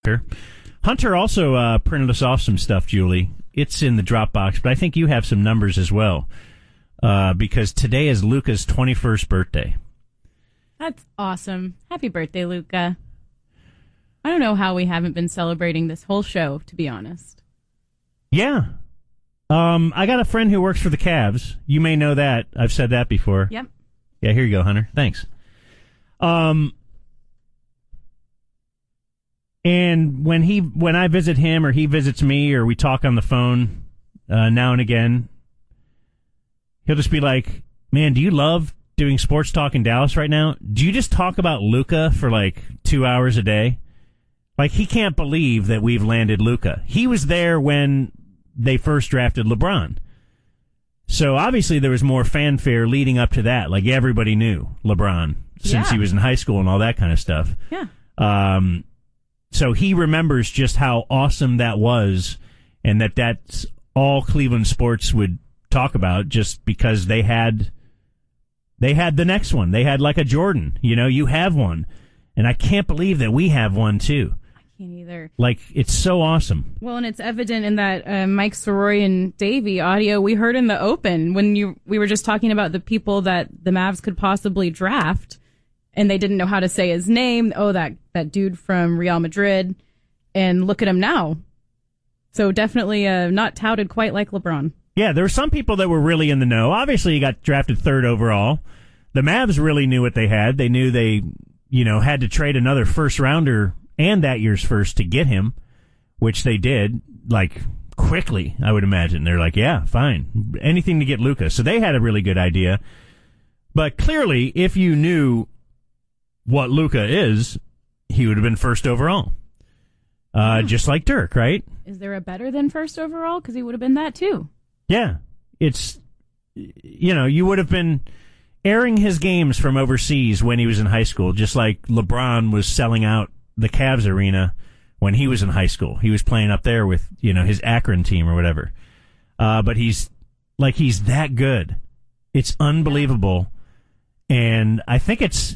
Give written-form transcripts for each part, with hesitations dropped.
Hunter also printed us off some stuff, Julie. It's in the Dropbox, but I think you have some numbers as well, because today is Luka's 21st birthday. That's awesome. Happy birthday, Luka. I don't know how we haven't been celebrating this whole show, to be honest. Yeah. I got a friend who works for the Cavs. You may know that. I've said that before. Yep. Yeah, here you go, Hunter. Thanks. And when I visit him or he visits me or we talk on the phone now and again, he'll just be like, man, do you love doing sports talk in Dallas right now? Do you just talk about Luka for like 2 hours a day? Like, he can't believe that we've landed Luka. He was there when they first drafted LeBron. So obviously there was more fanfare leading up to that. Like, everybody knew LeBron since he was in high school and all that kind of stuff. Yeah. So he remembers just how awesome that was, and that's all Cleveland sports would talk about, just because they had the next one. They had like a Jordan. You know, you have one. And I can't believe that we have one too. I can't either. Like, it's so awesome. Well, and it's evident in that Mike Soroy and Davey audio we heard in the open when we were just talking about the people that the Mavs could possibly draft, and they didn't know how to say his name. Oh, that dude from Real Madrid. And look at him now. So definitely not touted quite like LeBron. Yeah, there were some people that were really in the know. Obviously, he got drafted 3rd overall. The Mavs really knew what they had. They knew they, had to trade another first rounder and that year's first to get him, which they did, like, quickly, I would imagine. They're like, yeah, fine. Anything to get Luka. So they had a really good idea. But clearly, if you knew what Luka is, he would have been 1st overall. Just like Dirk, right? Is there a better than 1st overall? Because he would have been that too. Yeah. It's, you would have been airing his games from overseas when he was in high school, just like LeBron was selling out the Cavs arena when he was in high school. He was playing up there with, his Akron team or whatever. But he's that good. It's unbelievable. And I think it's,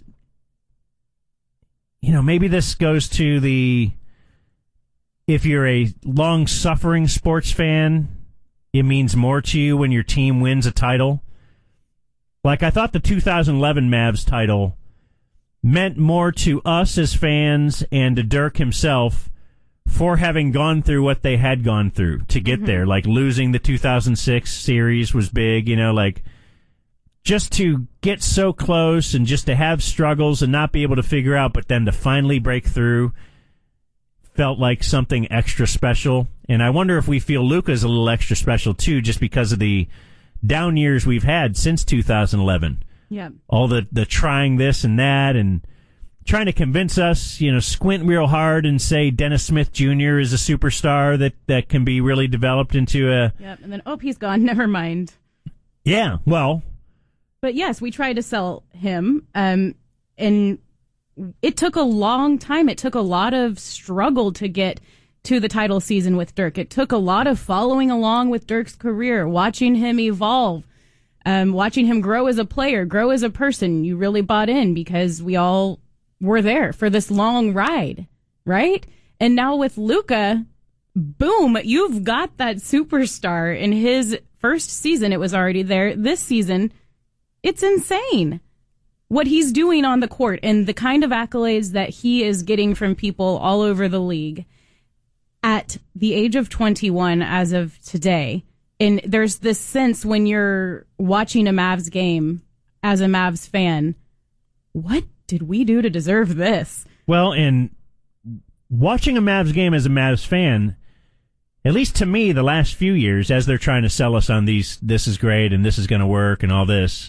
maybe this goes to if you're a long-suffering sports fan, it means more to you when your team wins a title. Like, I thought the 2011 Mavs title meant more to us as fans and to Dirk himself for having gone through what they had gone through to get there. Like, losing the 2006 series was big, just to get so close and just to have struggles and not be able to figure out, but then to finally break through felt like something extra special. And I wonder if we feel Luka's a little extra special too, just because of the down years we've had since 2011. Yeah. All the trying this and that and trying to convince us, squint real hard and say Dennis Smith Jr. is a superstar that can be really developed into a... Yep, and then, he's gone. Never mind. Yeah, well... But yes, we tried to sell him, and it took a long time. It took a lot of struggle to get to the title season with Dirk. It took a lot of following along with Dirk's career, watching him evolve, watching him grow as a player, grow as a person. You really bought in because we all were there for this long ride, right? And now with Luka, boom, you've got that superstar. In his first season, it was already there. This season, it's insane what he's doing on the court and the kind of accolades that he is getting from people all over the league at the age of 21 as of today. And there's this sense when you're watching a Mavs game as a Mavs fan, what did we do to deserve this? Well, in watching a Mavs game as a Mavs fan, at least to me, the last few years, as they're trying to sell us on this is great and this is going to work and all this,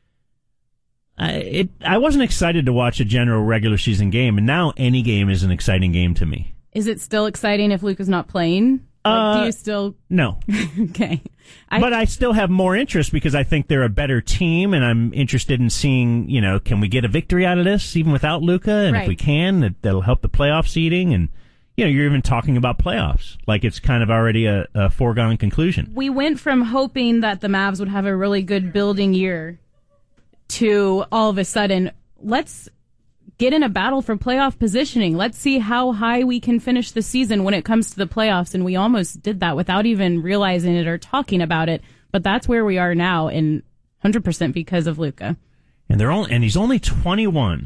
I wasn't excited to watch a general regular season game, and now any game is an exciting game to me. Is it still exciting if Luka's not playing? Do you still... No. Okay. But I still have more interest because I think they're a better team, and I'm interested in seeing, can we get a victory out of this, even without Luka? And if we can, that'll help the playoff seeding. And, you're even talking about playoffs. Like, it's kind of already a foregone conclusion. We went from hoping that the Mavs would have a really good building year to all of a sudden, let's get in a battle for playoff positioning. Let's see how high we can finish the season when it comes to the playoffs. And we almost did that without even realizing it or talking about it. But that's where we are now, and 100% because of Luka. And he's only 21.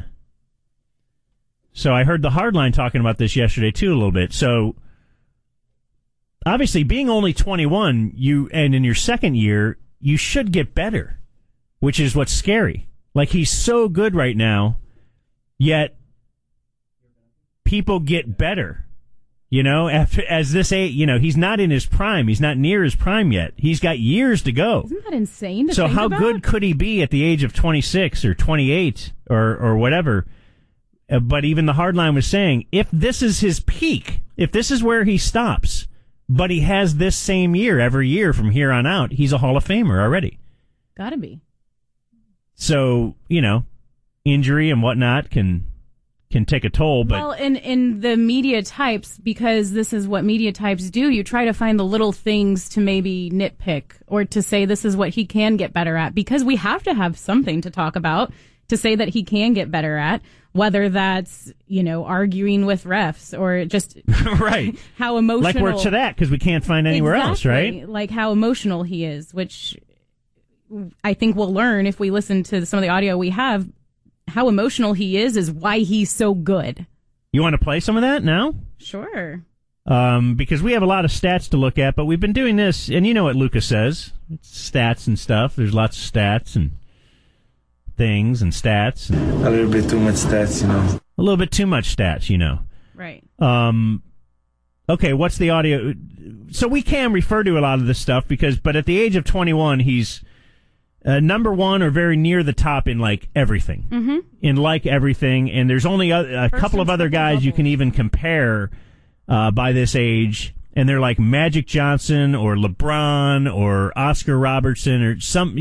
So I heard the Hardline talking about this yesterday too a little bit. So obviously, being only 21, and in your second year, you should get better, which is what's scary. Like, he's so good right now, yet people get better. As this age, he's not in his prime. He's not near his prime yet. He's got years to go. Isn't that insane to So think how about? good could he be at the age of 26 or 28 or whatever? But even the Hardline was saying, if this is his peak, if this is where he stops, but he has this same year every year from here on out, he's a Hall of Famer already. Gotta be. So, injury and whatnot can take a toll. But well, in the media types, because this is what media types do, you try to find the little things to maybe nitpick or to say this is what he can get better at, because we have to have something to talk about to say that he can get better at, whether that's, arguing with refs or just right. how emotional. Like we're to that because we can't find anywhere else, right? Like how emotional he is, which I think we'll learn if we listen to some of the audio we have. How emotional he is why he's so good. You want to play some of that now? Sure. Because we have a lot of stats to look at, but we've been doing this, and you know what Lucas says. It's stats and stuff. There's lots of stats and things and stats. And a little bit too much stats, A little bit too much stats, Right. Okay, what's the audio? So we can refer to a lot of this stuff but at the age of 21, he's number one or very near the top in everything. Mm-hmm. In everything, and there's only a couple of other guys you can even compare by this age, and they're like Magic Johnson or LeBron or Oscar Robertson or some,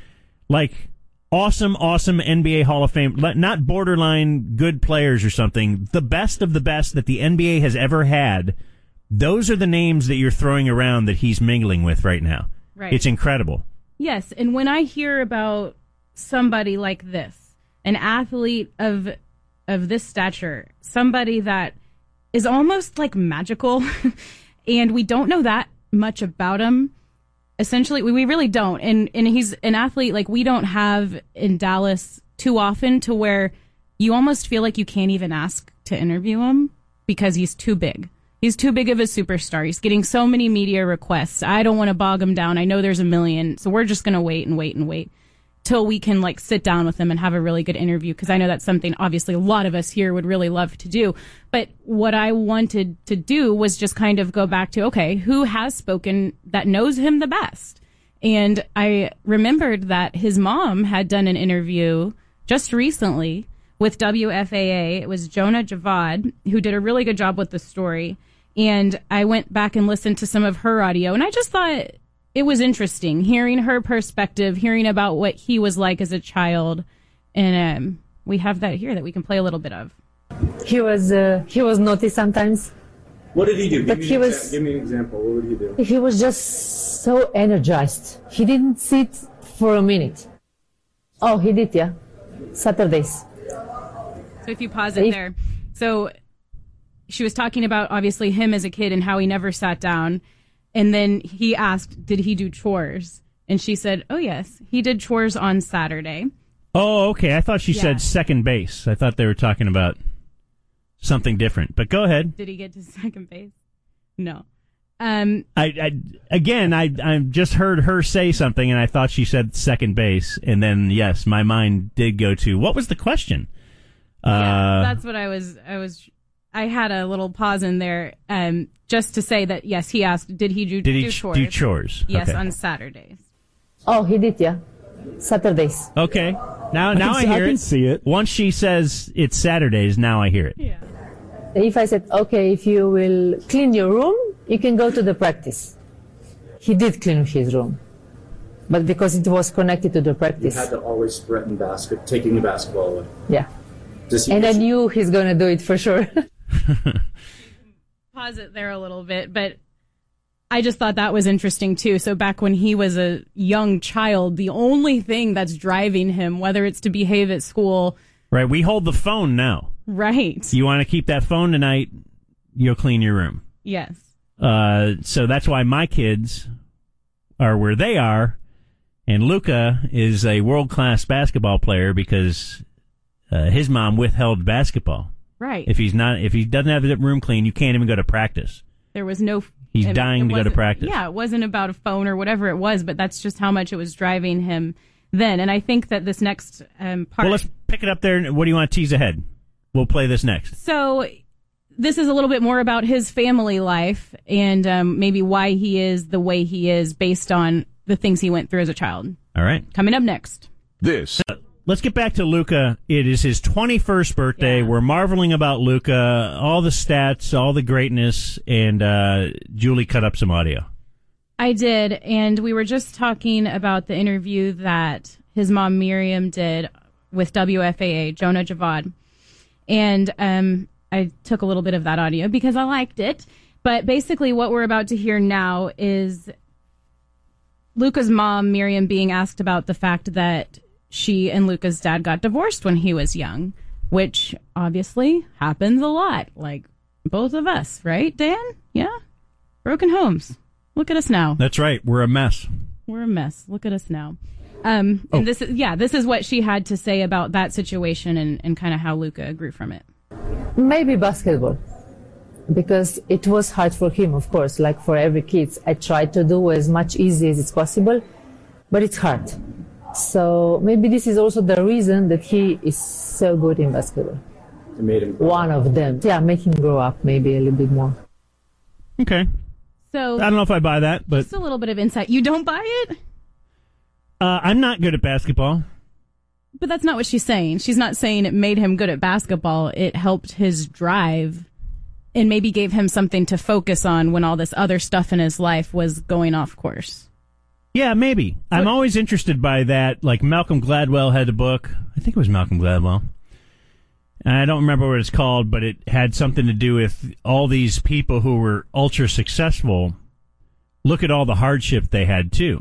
awesome NBA Hall of Fame, not borderline good players or something, the best of the best that the NBA has ever had. Those are the names that you're throwing around that he's mingling with right now. Right. It's incredible. Yes, and when I hear about somebody like this, an athlete of this stature, somebody that is almost like magical, and we don't know that much about him. Essentially, we really don't. And he's an athlete like we don't have in Dallas too often, to where you almost feel like you can't even ask to interview him because he's too big. He's too big of a superstar. He's getting so many media requests. I don't want to bog him down. I know there's a million. So we're just going to wait and wait and wait till we can sit down with him and have a really good interview. Because I know that's something obviously a lot of us here would really love to do. But what I wanted to do was just kind of go back to, okay, who has spoken that knows him the best? And I remembered that his mom had done an interview just recently with WFAA. It was Jonah Javad, who did a really good job with the story. And I went back and listened to some of her audio, and I just thought it was interesting hearing her perspective, hearing about what he was like as a child. And we have that here that we can play a little bit of. He was naughty sometimes. What did he do? But give me an example. What would he do? He was just so energized. He didn't sit for a minute. Oh, he did, yeah. Saturdays. So if you pause it there. So she was talking about, obviously, him as a kid and how he never sat down. And then he asked, did he do chores? And she said, oh, yes, he did chores on Saturday. Oh, okay. I thought she said second base. I thought they were talking about something different. But go ahead. Did he get to second base? No. I just heard her say something, and I thought she said second base. And then, yes, my mind did go to, what was the question? That's what I had a little pause in there, just to say that, yes, he asked, did he do chores? Do chores? Yes, okay. on Saturdays. Oh, he did, yeah. Saturdays. Okay. Now I hear it. I can see it. Once she says it's Saturdays, now I hear it. Yeah. If I said, okay, if you will clean your room, you can go to the practice. He did clean his room. But because it was connected to the practice. You had to always threaten taking the basketball away. Yeah. And I knew he's going to do it for sure. Pause it there a little bit, but I just thought that was interesting too. So back when he was a young child, the only thing that's driving him, whether it's to behave at school Right, we hold the phone now. Right. You want to keep that phone tonight, you'll clean your room. Yes. So that's why my kids are where they are, and Luka is a world-class basketball player because his mom withheld basketball. Right. If he doesn't have the room clean, you can't even go to practice. There was no... He's dying to go to practice. Yeah, it wasn't about a phone or whatever it was, but that's just how much it was driving him then. And I think that this next part... Well, let's pick it up there. What do you want to tease ahead? We'll play this next. So this is a little bit more about his family life and maybe why he is the way he is based on the things he went through as a child. All right. Coming up next. Let's get back to Luka. It is his 21st birthday. Yeah. We're marveling about Luka, all the stats, all the greatness, and Julie cut up some audio. I did, and we were just talking about the interview that his mom Miriam did with WFAA, Jonah Javad. And I took a little bit of that audio because I liked it. But basically what we're about to hear now is Luka's mom, Miriam, being asked about the fact that she and Luka's dad got divorced when he was young, which obviously happens a lot. Like both of us, right, Dan? Yeah? Broken homes. Look at us now. That's right. We're a mess. We're a mess. Look at us now. And this is what she had to say about that situation and kind of how Luka grew from it. Maybe basketball, because it was hard for him, of course, like for every kid. I tried to do as much easy as it's possible, but it's hard. So maybe this is also the reason that he is so good in basketball. It made him One of them. Yeah, make him grow up maybe a little bit more. Okay. So I don't know if I buy that, but just a little bit of insight. You don't buy it? I'm not good at basketball. But that's not what she's saying. She's not saying it made him good at basketball. It helped his drive and maybe gave him something to focus on when all this other stuff in his life was going off course. Yeah, maybe. I'm always interested by that. Like Malcolm Gladwell had a book. I think it was Malcolm Gladwell. And I don't remember what it's called, but it had something to do with all these people who were ultra successful. Look at all the hardship they had too.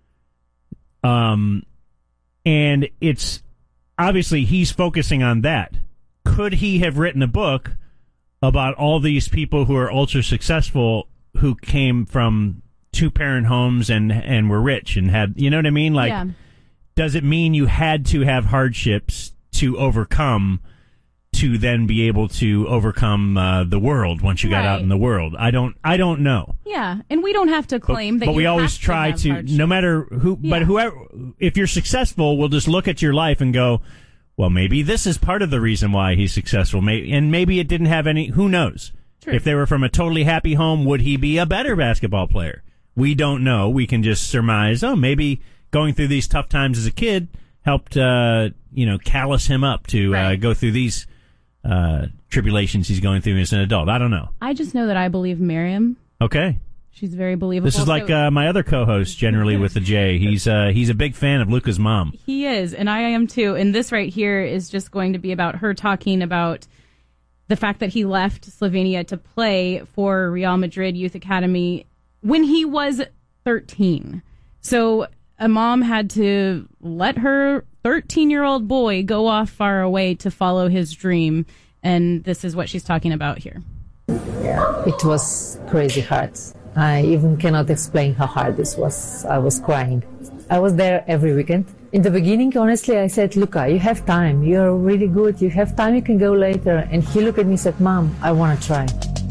And it's obviously he's focusing on that. Could he have written a book about all these people who are ultra successful who came from two-parent homes and were rich and had, you know what I mean? Like, Yeah. Does it mean you had to have hardships to overcome to then be able to overcome the world once you got out Right. in the world? I don't know. Yeah, and we don't have to claim that But you we always have try have to, hardship. no matter who, but Yeah. whoever, if you're successful, we'll just look at your life and go, well, maybe this is part of the reason why he's successful. And maybe it didn't have any, who knows? True. If they were from a totally happy home, would he be a better basketball player? We don't know. We can just surmise, maybe going through these tough times as a kid helped, callous him up to Right. go through these tribulations he's going through as an adult. I don't know. I just know that I believe Miriam. Okay. She's very believable. This is like So- my other co-host, generally with the J. He's a big fan of Luka's mom. He is, and I am too. And this right here is just going to be about her talking about the fact that he left Slovenia to play for Real Madrid Youth Academy when he was 13. So a mom had to let her 13-year-old boy go off far away to follow his dream. And this is what she's talking about here. It was crazy hard. I even cannot explain how hard this was. I was crying. I was there every weekend. In the beginning, honestly, I said, Luka, you have time. You're really good. You have time. You can go later. And he looked at me and said, Mom, I want to try.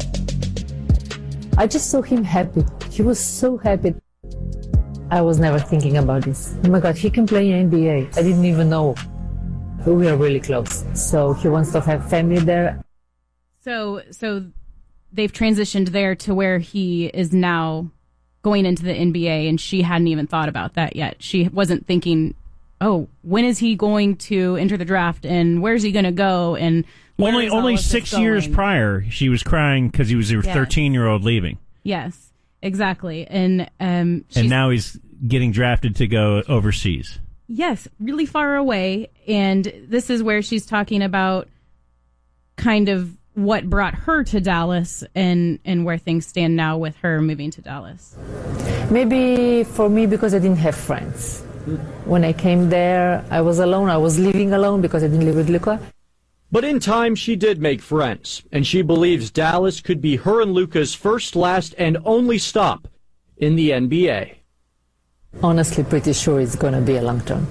I just saw him happy. He was so happy. I was never thinking about this. Oh my God, he can play in NBA. I didn't even know. We are really close. So he wants to have family there. So they've transitioned there to where he is now going into the NBA, and she hadn't even thought about that yet. She wasn't thinking, when is he going to enter the draft, and where's he going to go, and where is all only of this 6 years going? prior, she was crying because he was her Yes. 13-year-old leaving, Yes, exactly. And and now he's getting drafted to go overseas. yes, really far away. And this is where she's talking about kind of what brought her to Dallas and where things stand now with her moving to Dallas. Maybe for me, because I didn't have friends. When I came there, I was alone. I was living alone because I didn't live with Luka. But in time, she did make friends, and she believes Dallas could be her and Luka's first, last, and only stop in the NBA. Honestly, pretty sure it's going to be a long term.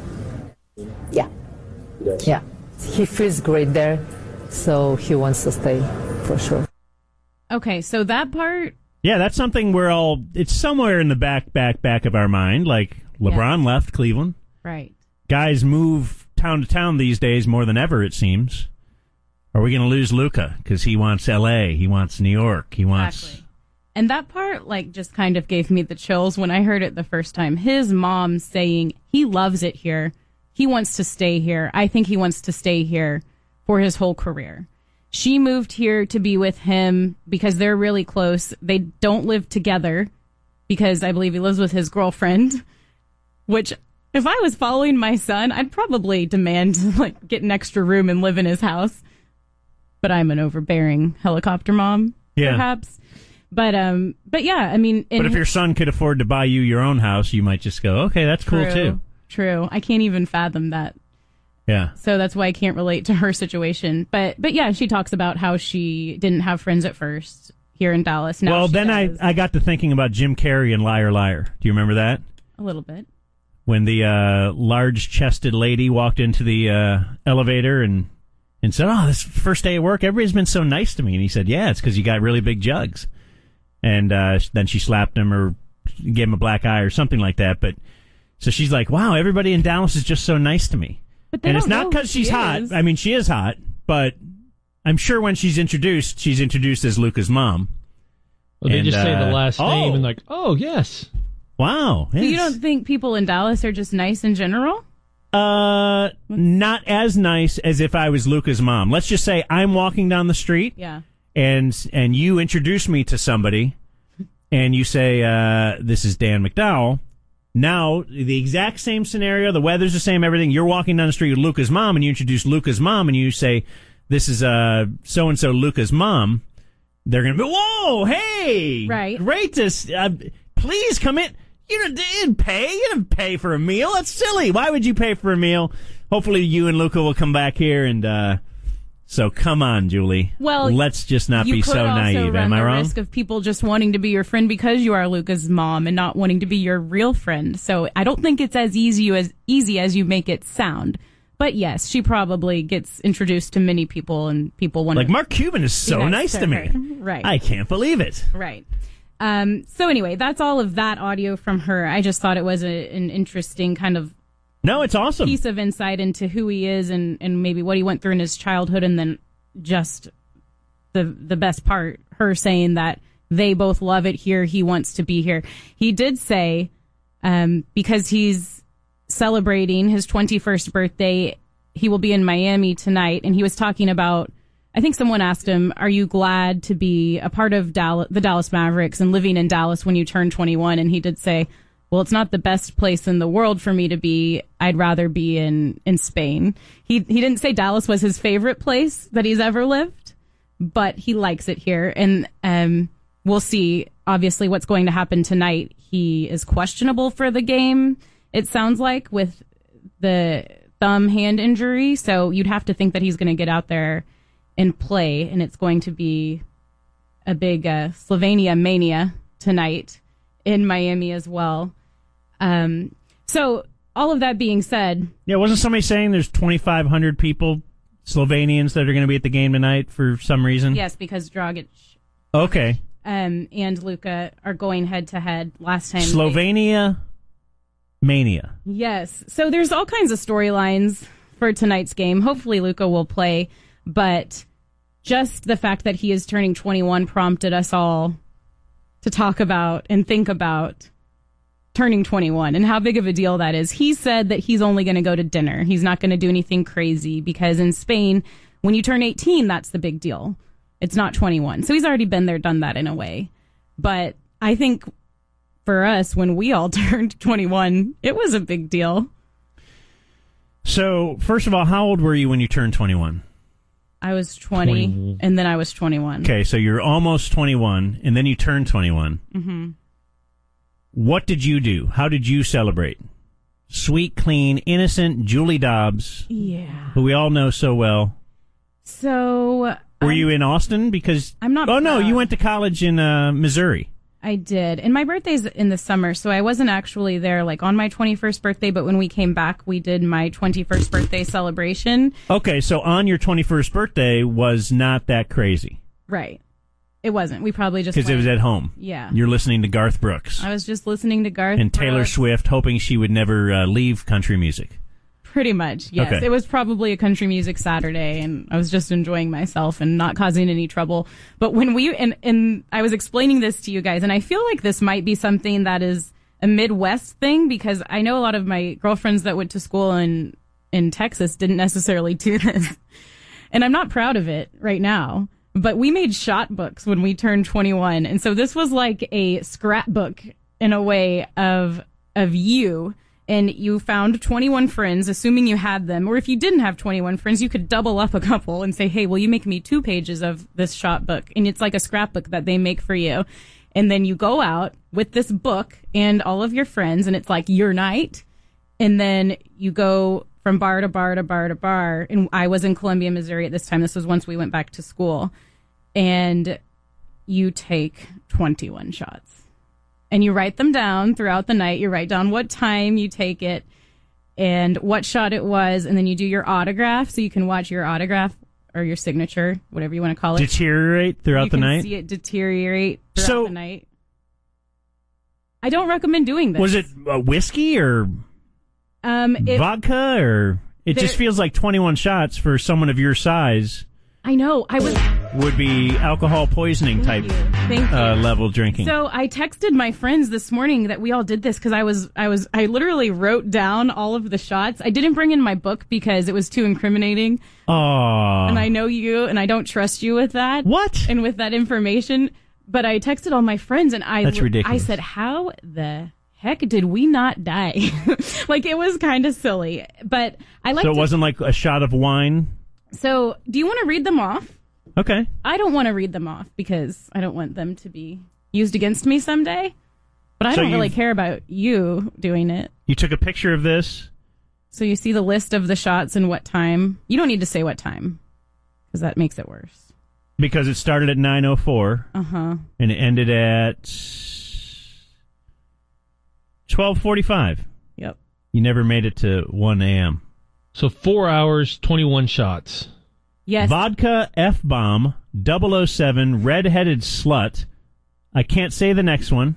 Yeah. Yes. Yeah. He feels great there, so he wants to stay for sure. Okay, so that part, Yeah, that's something it's somewhere in the back of our mind. Like, LeBron left Cleveland. right. Guys move town to town these days more than ever, it seems. Are we going to lose Luka? Because he wants L.A., he wants New York, he wants... Exactly. And that part, just kind of gave me the chills when I heard it the first time. His mom saying he loves it here. He wants to stay here. I think he wants to stay here for his whole career. She moved here to be with him because they're really close. They don't live together because I believe he lives with his girlfriend, which if I was following my son, I'd probably demand to get an extra room and live in his house. But I'm an overbearing helicopter mom, perhaps. But yeah, I mean... But if your son could afford to buy you your own house, you might just go, okay, that's cool too. True. I can't even fathom that. Yeah. So that's why I can't relate to her situation. But yeah, she talks about how she didn't have friends at first here in Dallas. Now Well, she then does. I got to thinking about Jim Carrey and Liar Liar. Do you remember that? A little bit. When the large-chested lady walked into the elevator and said, oh, this first day at work, everybody's been so nice to me. And he said, yeah, it's because you got really big jugs. And then she slapped him or gave him a black eye or something like that. But so she's like, wow, everybody in Dallas is just so nice to me. But they And don't it's not know because who she's she hot. is. I mean, she is hot, but I'm sure when she's introduced as Luka's mom. Well, they And, just say the last name oh. and oh, yes. Wow. So you yes. don't think people in Dallas are just nice in general? Not as nice as if I was Luka's mom. Let's just say I'm walking down the street. Yeah. And you introduce me to somebody, and you say, this is Dan McDowell. Now, the exact same scenario, the weather's the same, everything. You're walking down the street with Luka's mom, and you introduce Luka's mom, and you say, this is so-and-so Luka's mom. They're going to be, whoa, hey! Right. Great to... please come in. You didn't pay. You didn't pay for a meal. That's silly. Why would you pay for a meal? Hopefully you and Luka will come back here and... So come on, Julie. Well, let's just not be so naive. Am I run wrong? the risk of people just wanting to be your friend because you are Luka's mom and not wanting to be your real friend. So I don't think it's as easy as you make it sound. But yes, she probably gets introduced to many people and people want Like Mark Cuban is so nice to me. Right. I can't believe it. Right. So anyway, that's all of that audio from her. I just thought it was an interesting kind of No, it's awesome. piece of insight into who he is and maybe what he went through in his childhood, and then just the best part, her saying that they both love it here, he wants to be here. He did say, because he's celebrating his 21st birthday, he will be in Miami tonight, and he was talking about, I think someone asked him, are you glad to be a part of the Dallas Mavericks and living in Dallas when you turn 21? And he did say, well, it's not the best place in the world for me to be. I'd rather be in Spain. He didn't say Dallas was his favorite place that he's ever lived, but he likes it here. And we'll see, obviously, what's going to happen tonight. He is questionable for the game, it sounds like, with the thumb hand injury. So you'd have to think that he's going to get out there and play, and it's going to be a big Slovenia mania tonight in Miami as well. So all of that being said, Yeah, wasn't somebody saying there's 2,500 people, Slovenians, that are going to be at the game tonight for some reason? yes, because Dragic Okay. and Luka are going head to head. Last time, Slovenia mania. yes. So there's all kinds of storylines for tonight's game. Hopefully Luka will play, but just the fact that he is turning 21 prompted us all to talk about and think about turning 21 and how big of a deal that is. He said that he's only going to go to dinner. He's not going to do anything crazy because in Spain, when you turn 18, that's the big deal. It's not 21. So he's already been there, done that in a way. But I think for us, when we all turned 21, it was a big deal. So, first of all, how old were you when you turned 21? I was 20 20. and then I was 21. Okay, so you're almost 21, and then you turned 21. Mm-hmm. What did you do? How did you celebrate? sweet, clean, innocent Julie Dobbs, Yeah. who we all know so well. So Were you in Austin? Because I'm not Oh no, proud. you went to college in Missouri. I did. And my birthday's in the summer, so I wasn't actually there like on my 21st birthday, but when we came back, we did my 21st birthday celebration. Okay, so on your 21st birthday was not that crazy Right. It wasn't. We probably just because it was went. at home. Yeah. You're listening to Garth Brooks I was just listening to Garth and Taylor Brooks. Swift, hoping she would never leave country music. Pretty much, yes. Okay. It was probably a country music Saturday, and I was just enjoying myself and not causing any trouble. But when and I was explaining this to you guys, and I feel like this might be something that is a Midwest thing, because I know a lot of my girlfriends that went to school in Texas didn't necessarily do this. And I'm not proud of it right now. But we made shot books when we turned 21. And so this was like a scrapbook in a way of you. And you found 21 friends, assuming you had them. Or if you didn't have 21 friends, you could double up a couple and say, hey, will you make me 2 pages of this shot book? And it's like a scrapbook that they make for you. And then you go out with this book and all of your friends, and it's like your night. And then you go from bar to bar to bar to bar. And I was in Columbia, Missouri at this time. This was once we went back to school. And you take 21 shots. And you write them down throughout the night. You write down what time you take it and what shot it was. And then you do your autograph, so you can watch your autograph or your signature, whatever you want to call it. Deteriorate throughout the You night? can see it deteriorate throughout So- the night. I don't recommend doing this. Was it whiskey or vodka? Or it just there- feels like 21 shots for someone of your size I know. I was... would be alcohol poisoning type Thank you. level drinking. So I texted my friends this morning that we all did this because I literally wrote down all of the shots. I didn't bring in my book because it was too incriminating. Aw. And I know you, and I don't trust you with that. What? And with that information. But I texted all my friends, and That's ridiculous. I said, how the heck did we not die? Like, it was kind of silly. But I like So it wasn't like a shot of wine? So, do you want to read them off? Okay. I don't want to read them off because I don't want them to be used against me someday. But I So don't really you've- care about you doing it. You took a picture of this? So you see the list of the shots and what time. You don't need to say what time because that makes it worse. Because it started at 9:04 Uh-huh. and it ended at 12:45. Yep. You never made it to 1 a.m. So 4 hours, 21 shots. Yes. Vodka F-bomb 007 redheaded slut. I can't say the next one.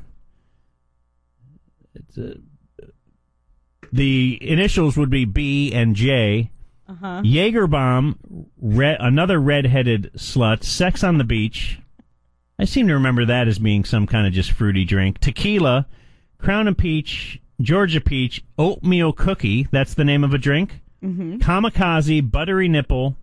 It's the initials would be B and J. Uh-huh. Jaegerbomb, another redheaded slut. Sex on the Beach. I seem to remember that as being some kind of just fruity drink. Tequila, Crown and Peach, Georgia Peach, Oatmeal Cookie. That's the name of a drink. Mm-hmm. Kamikaze, Buttery Nipple.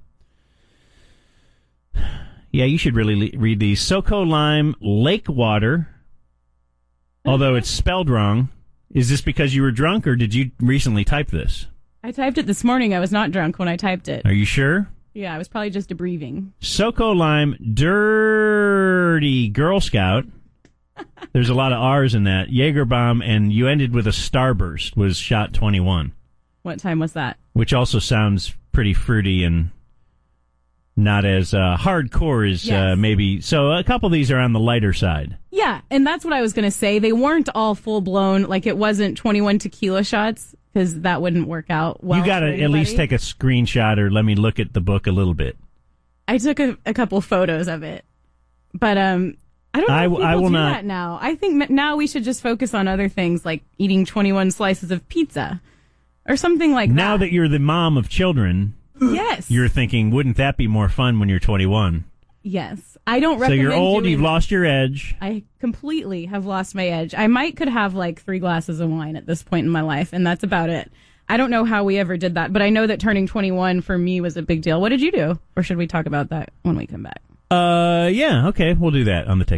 Yeah, you should really read these. SoCo Lime, Lake Water. Although it's spelled wrong. Is this because you were drunk, or did you recently type this? I typed it this morning. I was not drunk when I typed it. Are you sure? Yeah, I was probably just debriefing. SoCo Lime, Dirty Girl Scout. There's a lot of R's in that. Jaegerbomb, and you ended with a Starburst, was shot 21. What time was that? Which also sounds pretty fruity and not as hardcore as Yes. maybe. So a couple of these are on the lighter side. Yeah, and that's what I was going to say. They weren't all full-blown, like it wasn't 21 tequila shots, because that wouldn't work out well. You got to for at least anybody. take a screenshot or let me look at the book a little bit. I took a couple photos of it. But I don't know if I people will do not- that now. I think now we should just focus on other things, like eating 21 slices of pizza or something like Now that. that you're the mom of children, Yes. you're thinking, wouldn't that be more fun when you're 21? Yes. I don't So recommend you're old, doing you've that. lost your edge. I completely have lost my edge. I could have like 3 glasses of wine at this point in my life, and that's about it. I don't know how we ever did that, but I know that turning 21 for me was a big deal. What did you do? Or should we talk about that when we come back? Yeah, okay, we'll do that on the take.